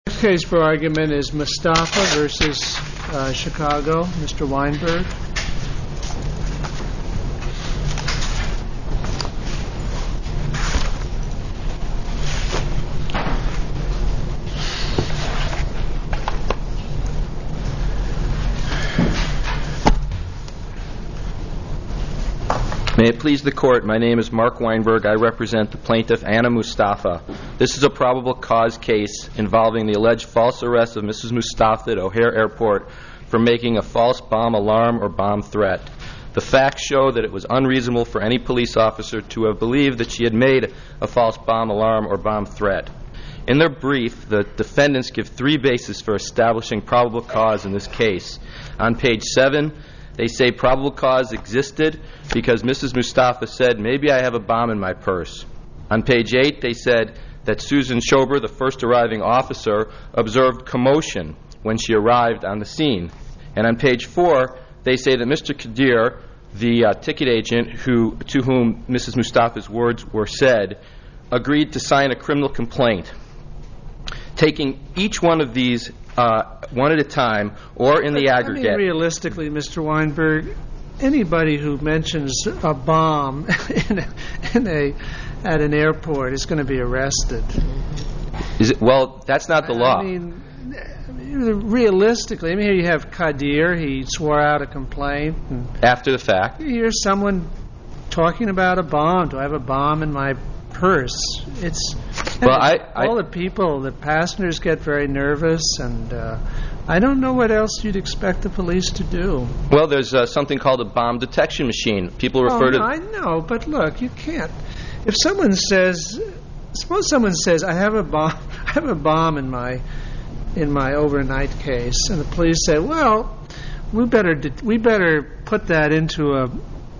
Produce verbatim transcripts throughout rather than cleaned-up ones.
The next case for argument is Mustafa versus uh, Chicago. Mister Weinberg. May it please the Court, my name is Mark Weinberg. I represent the plaintiff, Anna Mustafa. This is a probable cause case involving the alleged false arrest of Missus Mustafa at O'Hare Airport for making a false bomb alarm or bomb threat. The facts show that it was unreasonable for any police officer to have believed that she had made a false bomb alarm or bomb threat. In their brief, the defendants give three bases for establishing probable cause in this case. On page seven, they say probable cause existed because Missus Mustafa said, maybe I have a bomb in my purse. On page eight, they said that Susan Schober, the first arriving officer, observed commotion when she arrived on the scene. And on page four, they say that Mister Kadir, the uh, ticket agent who, to whom Missus Mustafa's words were said, agreed to sign a criminal complaint. Taking each one of these uh, one at a time or in the but, aggregate. I mean, realistically, Mister Weinberg, anybody who mentions a bomb in a, in a, at an airport is going to be arrested. Is it? Well, that's not the law. I mean, realistically, I mean, here you have Kadir. He swore out a complaint. And after the fact. You hear someone talking about a bomb. Do I have a bomb in my purse? It's well, I, I, all the people, the passengers get very nervous, and uh, I don't know what else you'd expect the police to do. Well, there's uh, something called a bomb detection machine. People refer oh, to. No, I know, but look, you can't. If someone says, suppose someone says, "I have a bomb, I have a bomb in my in my overnight case," and the police say, "Well, we better de- we better put that into a."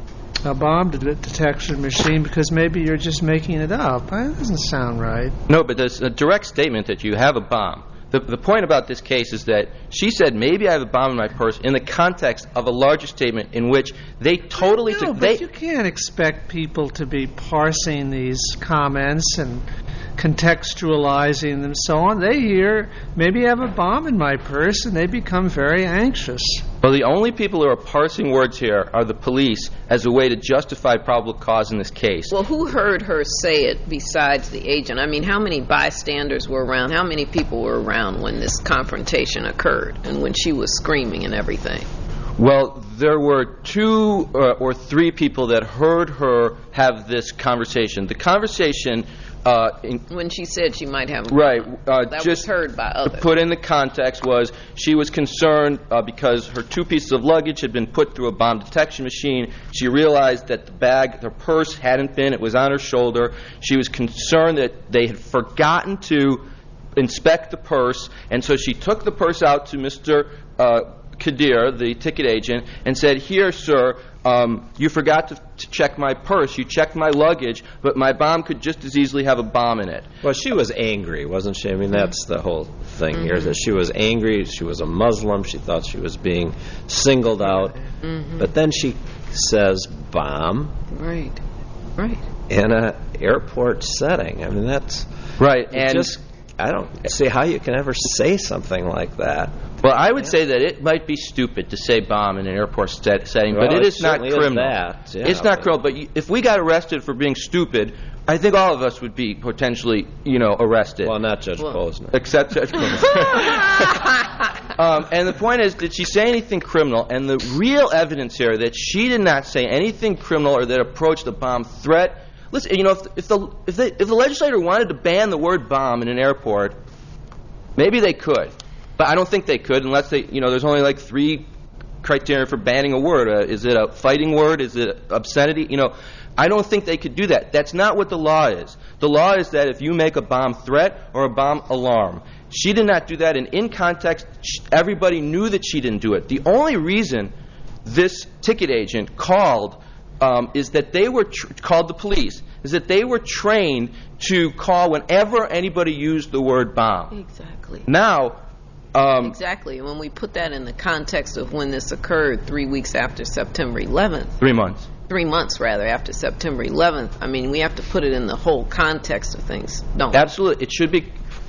a bomb de- detection machine because maybe you're just making it up." That doesn't sound right. No, but there's a direct statement that you have a bomb. The, the point about this case is that she said, maybe I have a bomb in my purse in the context of a larger statement in which they totally... No, took, but they, you can't expect people to be parsing these comments and contextualizing them so on. They hear, maybe I have a bomb in my purse, and they become very anxious. Well, the only people who are parsing words here are the police as a way to justify probable cause in this case. Well, who heard her say it besides the agent? I mean, how many bystanders were around? How many people were around when this confrontation occurred and when she was screaming and everything? Well, there were two uh, or three people that heard her have this conversation. The conversation... Uh, in, when she said she might have a right, uh, that just was heard by others. To put in the context was she was concerned uh, because her two pieces of luggage had been put through a bomb detection machine. She realized that the bag, her purse hadn't been. It was on her shoulder. She was concerned that they had forgotten to inspect the purse, and so she took the purse out to Mister Uh, Kadir, the ticket agent, and said, "Here, sir, um, you forgot to, to check my purse. You checked my luggage, but my bomb could just as easily have a bomb in it." Well, she was angry, wasn't she? I mean, that's the whole thing mm-hmm. here, that she was angry. She was a Muslim. She thought she was being singled out. Mm-hmm. But then she says, bomb. Right, right. In an airport setting. I mean, that's... Right, and... just, I don't see how you can ever say something like that. Well, I would yeah. say that it might be stupid to say bomb in an airport set- setting, well, but it it is not criminal. Is that, yeah, it's not but criminal, but you, if we got arrested for being stupid, I think all of us would be potentially, you know, arrested. Well, not Judge well, Posner. Except Judge Posner. um, and the point is, did she say anything criminal? And the real evidence here that she did not say anything criminal or that approached a bomb threat. Listen, you know, if, if the if, they, if the legislator wanted to ban the word bomb in an airport, maybe they could. But I don't think they could unless they, you know, there's only like three criteria for banning a word. Uh, is it a fighting word? Is it obscenity? You know, I don't think they could do that. That's not what the law is. The law is that if you make a bomb threat or a bomb alarm. She did not do that, and in context, everybody knew that she didn't do it. The only reason this ticket agent called um, is that they were tr- called the police, is that they were trained to call whenever anybody used the word bomb. Exactly. Now... Um, exactly. And when we put that in the context of when this occurred, three weeks after September eleventh. Three months. Three months, rather, after September eleventh. I mean, we have to put it in the whole context of things, don't we? Absolutely. It should be... Uh,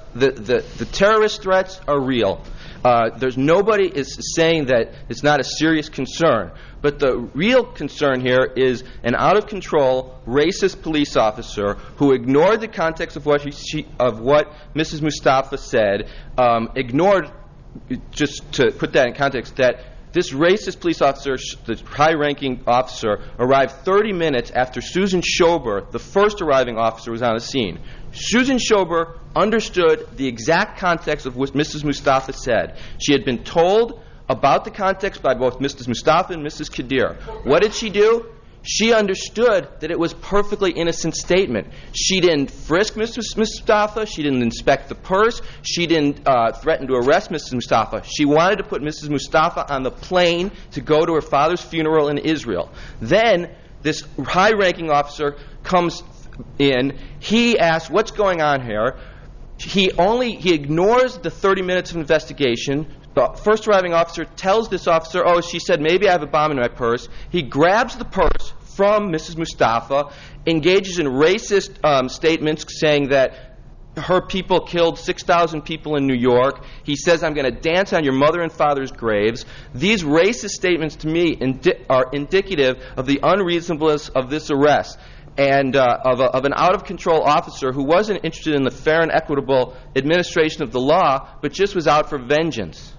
the, the, the terrorist threats are real. Uh, there's nobody is saying that it's not a serious concern. But the real concern here is an out-of-control, racist police officer who ignored the context of what, he, she, of what Missus Mustafa said, um, ignored, just to put that in context, that this racist police officer, the high-ranking officer, arrived thirty minutes after Susan Schober, the first arriving officer, was on the scene. Susan Schober understood the exact context of what Missus Mustafa said. She had been told about the context by both Missus Mustafa and Missus Kadir. What did she do? She understood that it was a perfectly innocent statement. She didn't frisk Missus Mustafa. She didn't inspect the purse. She didn't uh, threaten to arrest Missus Mustafa. She wanted to put Missus Mustafa on the plane to go to her father's funeral in Israel. Then this high-ranking officer comes in. He asks, what's going on here? He only he ignores the thirty minutes of investigation. The first arriving officer tells this officer, oh, she said, maybe I have a bomb in my purse. He grabs the purse from Missus Mustafa, engages in racist um, statements saying that her people killed six thousand people in New York. He says, I'm going to dance on your mother and father's graves. These racist statements to me indi- are indicative of the unreasonableness of this arrest and uh, of, a, of an out-of-control officer who wasn't interested in the fair and equitable administration of the law, but just was out for vengeance.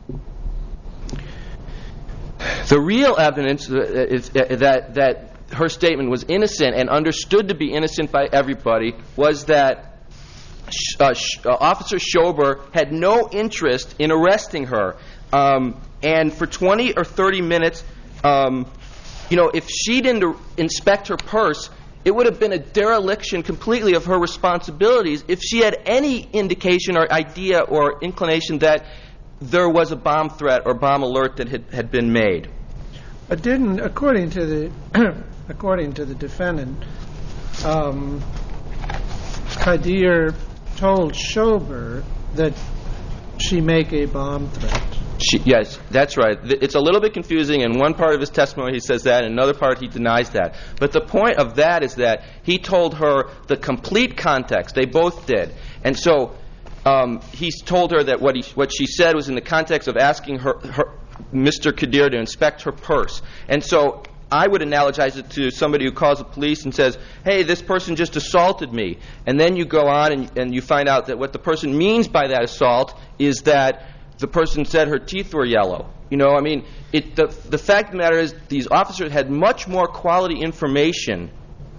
The real evidence is that that her statement was innocent and understood to be innocent by everybody was that uh, uh, Officer Schober had no interest in arresting her. Um, and for twenty or thirty minutes, um, you know, if she didn't inspect her purse, it would have been a dereliction completely of her responsibilities if she had any indication or idea or inclination that there was a bomb threat or bomb alert that had, had been made. But didn't, according to the according to the defendant, um, Kadir told Schober that she make a bomb threat. She, yes, that's right. It's a little bit confusing. In one part of his testimony he says that, in another part he denies that. But the point of that is that he told her the complete context. They both did. And so um, he's told her that what he, what she said was in the context of asking her, her Mister Kadir to inspect her purse. And so I would analogize it to somebody who calls the police and says, hey, this person just assaulted me. And then you go on and, and you find out that what the person means by that assault is that the person said her teeth were yellow. You know, I mean, it, the, the fact of the matter is these officers had much more quality information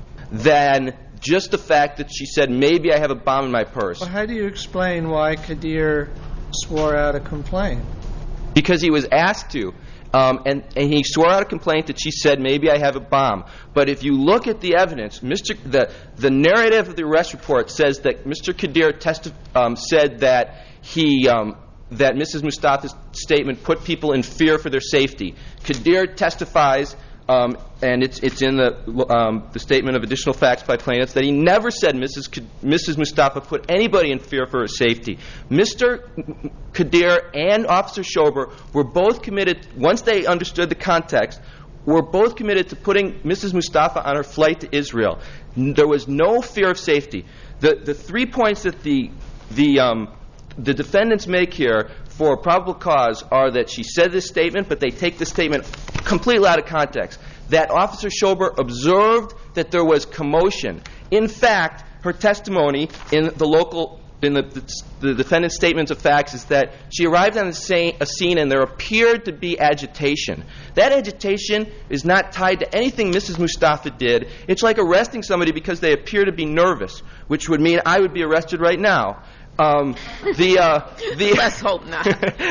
than just the fact that she said, maybe I have a bomb in my purse. Well, how do you explain why Kadir swore out a complaint? Because he was asked to. Um, and, and he swore out a complaint that she said, maybe I have a bomb. But if you look at the evidence, Mister the, the narrative of the arrest report says that Mister Kadir testi- um, said that he... Um, that Missus Mustafa's statement put people in fear for their safety. Kadir testifies, um, and it's it's in the um, the statement of additional facts by plaintiffs, that he never said Missus K- Missus Mustafa put anybody in fear for her safety. Mister Kadir and Officer Schober were both committed, once they understood the context, were both committed to putting Missus Mustafa on her flight to Israel. There was no fear of safety. The the three points that the the um, the defendants make here for probable cause are that she said this statement, but they take the statement completely out of context. That Officer Schober observed that there was commotion. In fact, her testimony in the local, in the, the, the defendant's statements of facts is that she arrived on a scene and there appeared to be agitation. That agitation is not tied to anything Missus Mustafa did. It's like arresting somebody because they appear to be nervous, which would mean I would be arrested right now. Um, the, uh, the Let's hope not.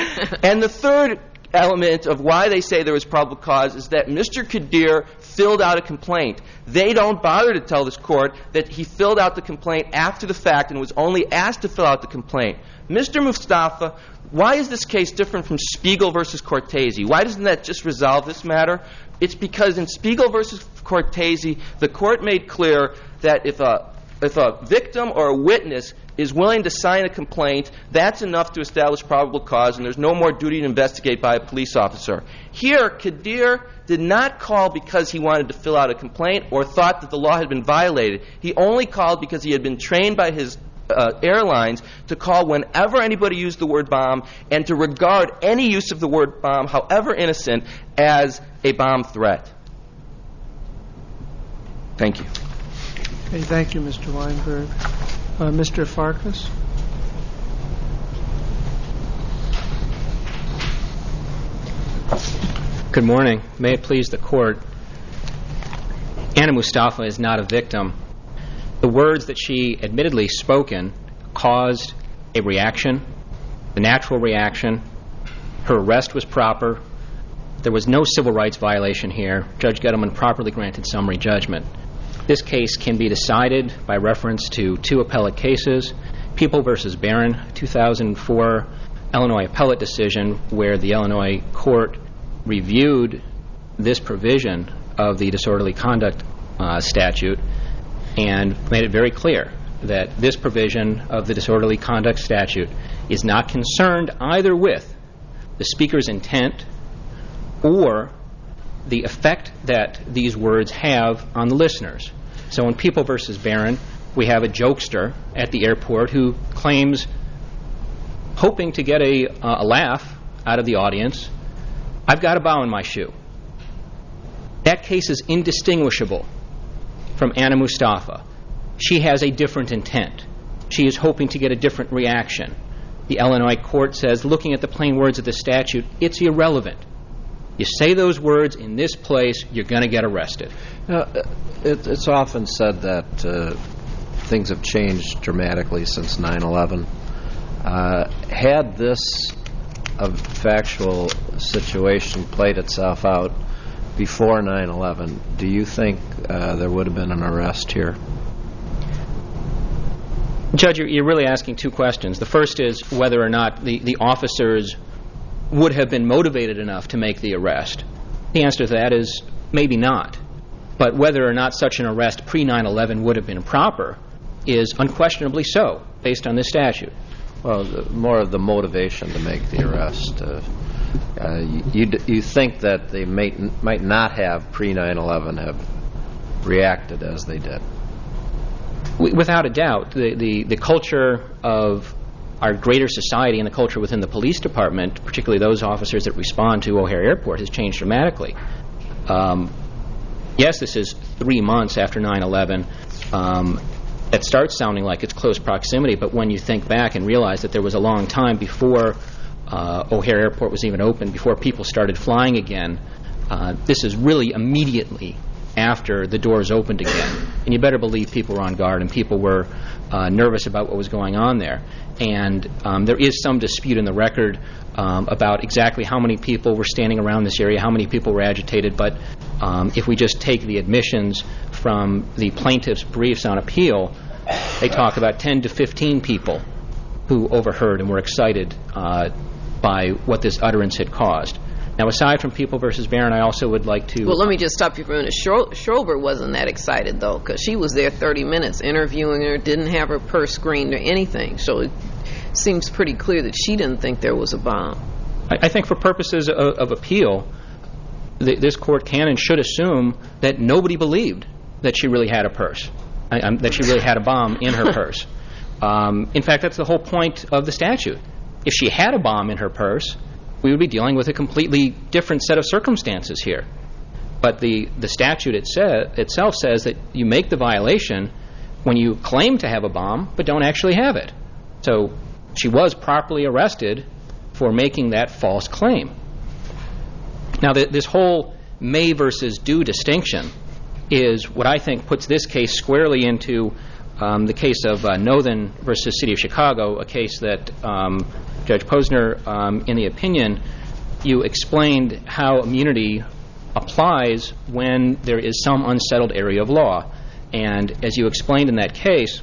And the third element of why they say there was probable cause is that Mister Kadir filled out a complaint. They don't bother to tell this court that he filled out the complaint after the fact and was only asked to fill out the complaint. Mister Mustafa, why is this case different from Spiegel versus Cortese? Why doesn't that just resolve this matter? It's because in Spiegel versus Cortese, the court made clear that if a if a victim or a witness is willing to sign a complaint, that's enough to establish probable cause, and there's no more duty to investigate by a police officer. Here, Kadir did not call because he wanted to fill out a complaint or thought that the law had been violated. He only called because he had been trained by his uh, airlines to call whenever anybody used the word bomb and to regard any use of the word bomb, however innocent, as a bomb threat. Thank you. Okay, thank you, Mister Weinberg. Uh, Mister Farkas? Good morning. May it please the Court. Anna Mustafa is not a victim. The words that she admittedly spoken caused a reaction, a natural reaction. Her arrest was proper. There was no civil rights violation here. Judge Gettleman properly granted summary judgment. This case can be decided by reference to two appellate cases, People v. Barron, two thousand four Illinois appellate decision, where the Illinois court reviewed this provision of the disorderly conduct uh, statute and made it very clear that this provision of the disorderly conduct statute is not concerned either with the speaker's intent or the effect that these words have on the listeners. So in People v. Barron, we have a jokester at the airport who claims, hoping to get a, uh, a laugh out of the audience, "I've got a bow in my shoe." That case is indistinguishable from Anna Mustafa. She has a different intent. She is hoping to get a different reaction. The Illinois court says, looking at the plain words of the statute, it's irrelevant. You say those words in this place, you're going to get arrested. Now, it, it's often said that uh, things have changed dramatically since nine eleven. Uh, had this a factual situation played itself out before nine eleven, do you think uh, there would have been an arrest here? Judge, you're, you're really asking two questions. The first is whether or not the, the officers would have been motivated enough to make the arrest. The answer to that is maybe not. But whether or not such an arrest pre nine eleven would have been proper is unquestionably so, based on this statute. Well, the, more of the motivation to make the arrest. Uh, uh, you, you think that they may, might not have pre nine eleven have reacted as they did? Without a doubt. The, the, the culture of our greater society and the culture within the police department, particularly those officers that respond to O'Hare Airport, has changed dramatically. Um, yes, this is three months after nine eleven. Um, it starts sounding like it's close proximity, but when you think back and realize that there was a long time before uh, O'Hare Airport was even open, before people started flying again, uh, this is really immediately after the doors opened again. And you better believe people were on guard and people were uh, nervous about what was going on there. And um, there is some dispute in the record um, about exactly how many people were standing around this area, how many people were agitated. But um, if we just take the admissions from the plaintiff's briefs on appeal, they talk about ten to fifteen people who overheard and were excited uh, by what this utterance had caused. Now, aside from People versus Barron, I also would like to... Well, let me just stop you for a minute. Schro- Schrober wasn't that excited, though, because she was there thirty minutes interviewing her, didn't have her purse screened or anything. So it seems pretty clear that she didn't think there was a bomb. I, I think for purposes of, of appeal, th- this court can and should assume that nobody believed that she really had a purse, I, um, that she really had a bomb in her purse. Um, in fact, that's the whole point of the statute. If she had a bomb in her purse, we would be dealing with a completely different set of circumstances here. But the, the statute it sa- itself says that you make the violation when you claim to have a bomb but don't actually have it. So she was properly arrested for making that false claim. Now, th- this whole may versus do distinction is what I think puts this case squarely into um, the case of uh, Nothen versus City of Chicago, a case that um, Judge Posner, um, in the opinion, you explained how immunity applies when there is some unsettled area of law. And as you explained in that case,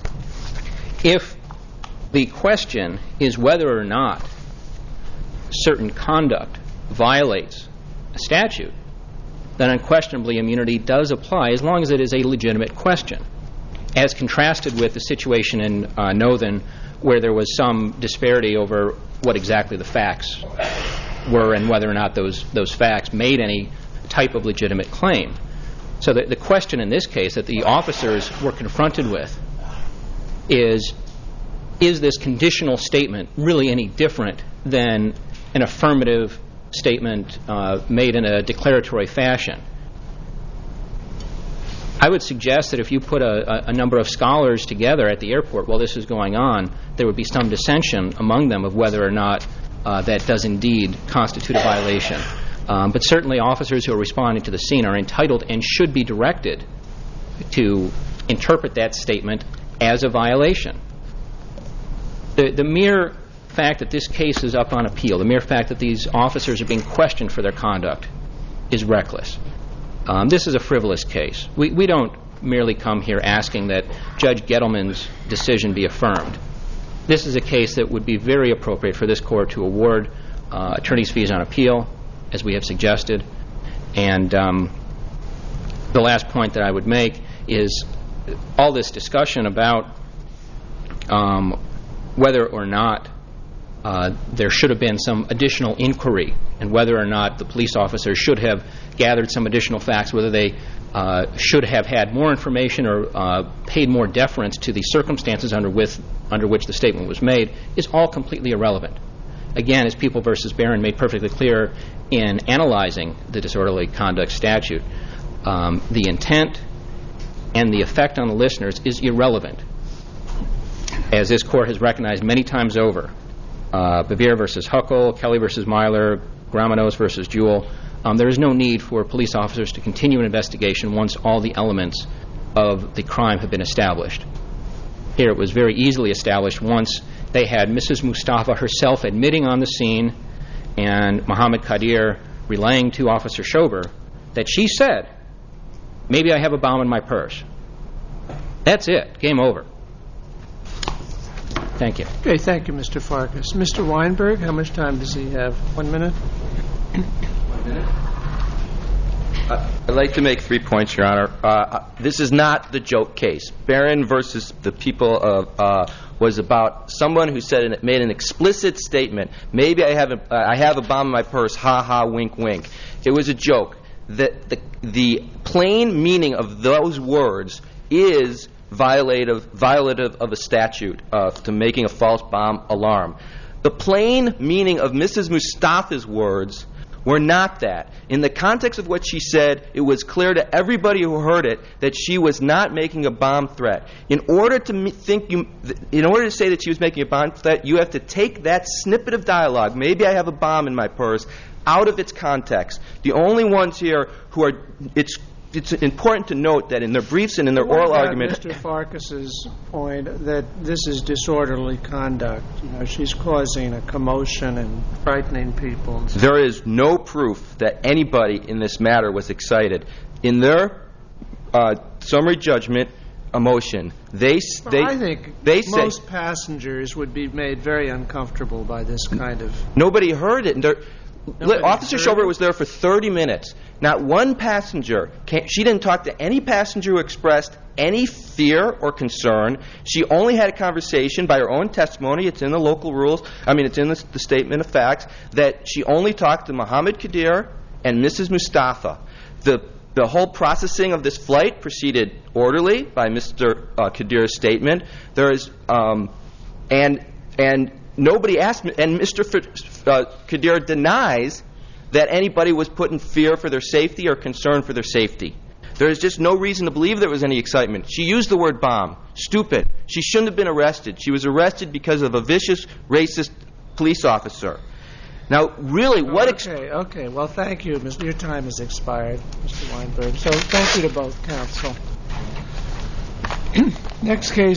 if the question is whether or not certain conduct violates a statute, then unquestionably immunity does apply as long as it is a legitimate question, as contrasted with the situation in uh, Nothen where there was some disparity over what exactly the facts were and whether or not those, those facts made any type of legitimate claim. So the, the question in this case that the officers were confronted with is, is this conditional statement really any different than an affirmative statement uh, made in a declaratory fashion? I would suggest that if you put a, a number of scholars together at the airport while this is going on, there would be some dissension among them of whether or not uh, that does indeed constitute a violation. Um, but certainly officers who are responding to the scene are entitled and should be directed to interpret that statement as a violation. The, the mere fact that this case is up on appeal, the mere fact that these officers are being questioned for their conduct is reckless. Um, this is a frivolous case. We, we don't merely come here asking that Judge Gettleman's decision be affirmed. This is a case that would be very appropriate for this court to award uh, attorney's fees on appeal, as we have suggested. And um, the last point that I would make is all this discussion about um, whether or not uh, there should have been some additional inquiry and whether or not the police officers should have gathered some additional facts, whether they uh, should have had more information or uh, paid more deference to the circumstances under, with, under which the statement was made, is all completely irrelevant. Again, as People v. Barron made perfectly clear in analyzing the disorderly conduct statute, um, the intent and the effect on the listeners is irrelevant. As this court has recognized many times over, uh, Bevere v. Huckle, Kelly v. Myler, Gramenos v. Jewell, um, there is no need for police officers to continue an investigation once all the elements of the crime have been established. Here it was very easily established once they had Missus Mustafa herself admitting on the scene and Muhammad Qadir relaying to Officer Schober that she said, "Maybe I have a bomb in my purse." That's it. Game over. Thank you. Okay, thank you, Mister Farkas. Mister Weinberg, how much time does he have? One minute? One minute? Uh, I'd like to make three points, Your Honor. Uh, this is not the joke case. Barron versus the People of uh, was about someone who said and made an explicit statement. Maybe I have a, uh, I have a bomb in my purse. Ha ha, wink wink. It was a joke. The the, the plain meaning of those words is violative violative of a statute uh, to making a false bomb alarm. The plain meaning of Missus Mustafa's words were not that. In the context of what she said, it was clear to everybody who heard it that she was not making a bomb threat. In order to me- think you, in order to say that she was making a bomb threat, you have to take that snippet of dialogue, "Maybe I have a bomb in my purse," out of its context. The only ones here who are, it's it's important to note that in their briefs and in their oral argument, Mister Farkas's point that this is disorderly conduct. You know, she's causing a commotion and frightening people. there is no proof that anybody in this matter was excited. In their uh, summary judgment a motion, they Well, they I think they say most passengers would be made very uncomfortable by this kind of. nobody heard it. And there- Nobody Officer heard Schober it? was there for thirty minutes. Not one passenger came, she didn't talk to any passenger who expressed any fear or concern. She only had a conversation by her own testimony. It's in the local rules. I mean, it's in the, the statement of facts that she only talked to Muhammad Qadir and Missus Mustafa. The the whole processing of this flight proceeded orderly by Mister Uh, Qadir's statement. There is um, and and. Nobody asked me, and Mister F- uh, Qadir denies that anybody was put in fear for their safety or concern for their safety. There is just no reason to believe there was any excitement. She used the word bomb. Stupid. She shouldn't have been arrested. She was arrested because of a vicious, racist police officer. Now, really, what... Ex- okay, okay. Well, thank you. Mister Your time has expired, Mister Weinberg. So thank you to both counsel. Next case.